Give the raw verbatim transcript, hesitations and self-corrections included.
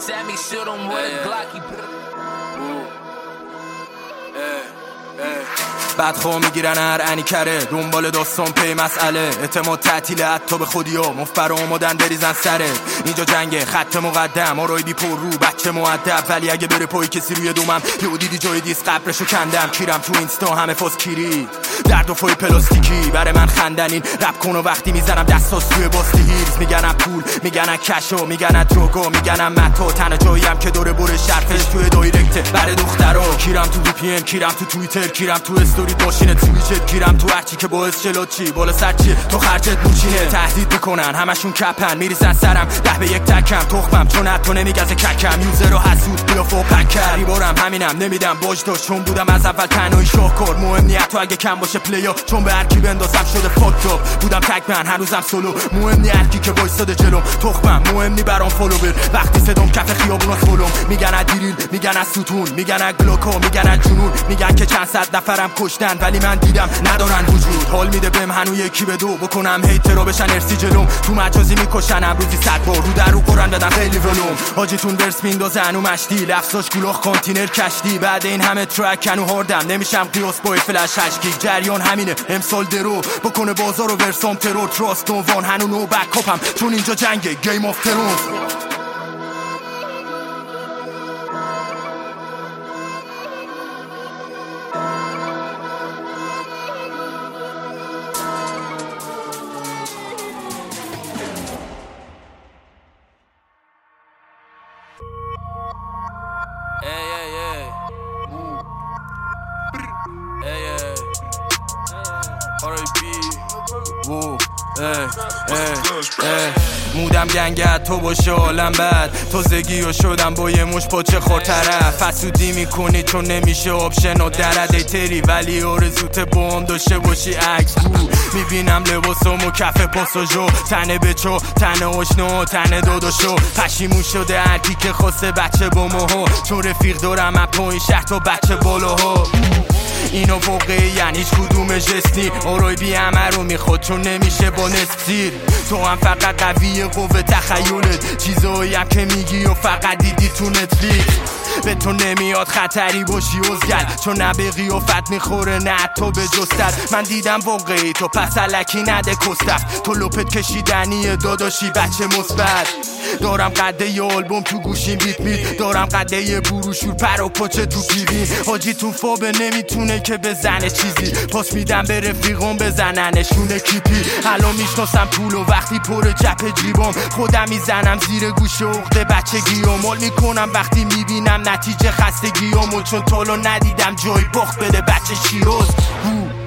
Sammy shit on with a Glocky. بعد خو میگیرن هر انی کره دنبال داستان پی مسئله اعتماد تعطیله حتی به خودی ها مفبر اومدن بریزن سره اینجا جنگه خط مقدم آرای بی پر رو بچه مؤدب ولی اگه بره پای کسی روی دومم یهو دیدی جای دیس قبرشو کندم کیرم تو اینستا همه فاز کیری درد و فای پلاستیکی برای من خندنین رپ کن و وقتی میزنم دستاس روی باستی هیرز میگنم پول میگنم کشو میگنم دروگو میگنم متو تنها جاییم که دوره بره شرفش توی دایرکت برای دخترا کیرم تو وی پی ان کیرم تو توییتر کیرم تو استوری ماشین توییچت گیرم تو هرچی که باعث چلات چی بالا سر چیه تو خرجت موچینه تهدید میکنن همشون کپن میریزن سرم ده به یک تکم تخمم چون حتی نمیگزه ککم یوزر رو حسود بیا فو پکر ریبارم همینم نمیدم باج داشت چون بودم از اول تنهایی شاهکار مهم نیت تو اگه کم باشه پلیا چون به هر کی بندازم شده فاکتاپ بودم تک من هنوزم سولو مهم نی هر کی که وایساده جلوم تخمم مهم نی برام فالوور وقتی صدام کف خیابونا فولم میگن دیریل میگن ستون میگن گلوکو میگن جنون میگن که چند صد نفرم کشتن ولی من دیدم ندارن وجود حال میده بهم هنو یکی به دو بکنم هیترا بشن ارسی جلوم تو مجازی میکشنم روزی صد بار رو در رو قرن بدن خیلی ولوم حاجیتون درس میندازه هنو مشتی لفظاش گلوخ کانتینر کشتی بعد این همه ترک هنو هاردم نمیشم قیاس با فلش هشت گیگ جریان همینه امسال درو بکنه بازار و ورسام ترور تراست وان هنو نو بک اپم چون اینجا جنگه گیم آف ترونز Hey, hey, hey. Ooh. Hey, hey. R I P. Woo. Hey, hey, hey. مودم گنگت تو باشه عالم بد تازگی و شدم با یه مش پاچه خور طرف حسودی میکنی چون نمیشه آپشن و درده تری ولی آرزوت با هم داشته باشی عکس بو میبینم لباسم و کف پاساژو تنه بچو تنه آشنا تنه داداشو پشیمون شده هرکی که خواسته بچه با ماها چون رفیق دارم اپ این شهر تا بچه بالاها اینو واقعی یعنی هیچ کدوم جستی آرای بی همه رو میخواد چون نمیشه با نصف سیر تو هم فقط قوی قوه تخیلت چیزایی هم که میگی و فقط دیدی تو نتفلیکس به تو نمیاد خطری باشی ازگل چون نه به قیافت میخوره نه تو به جستت من دیدم واقعی تو پس الکی نده کستف تو لپت کشیدنی داداشی بچه مثبت دارم قده ی آلبوم تو گوشیم بیت میت دارم قده ی بروشور پر و پاچه تو پیوین حاجیتون فابه نمیتونه که بزنه چیزی پاس میدم به رفیقم بزننشونه کیپی الان میشناسم پول و وقتی پر جپ جیبام خودم میزنم زیر گوشه عقده بچگی و مال میکنم وقتی میبینم نتیجه خستگی و چون تالو ندیدم جای باخت بده بچه شیروز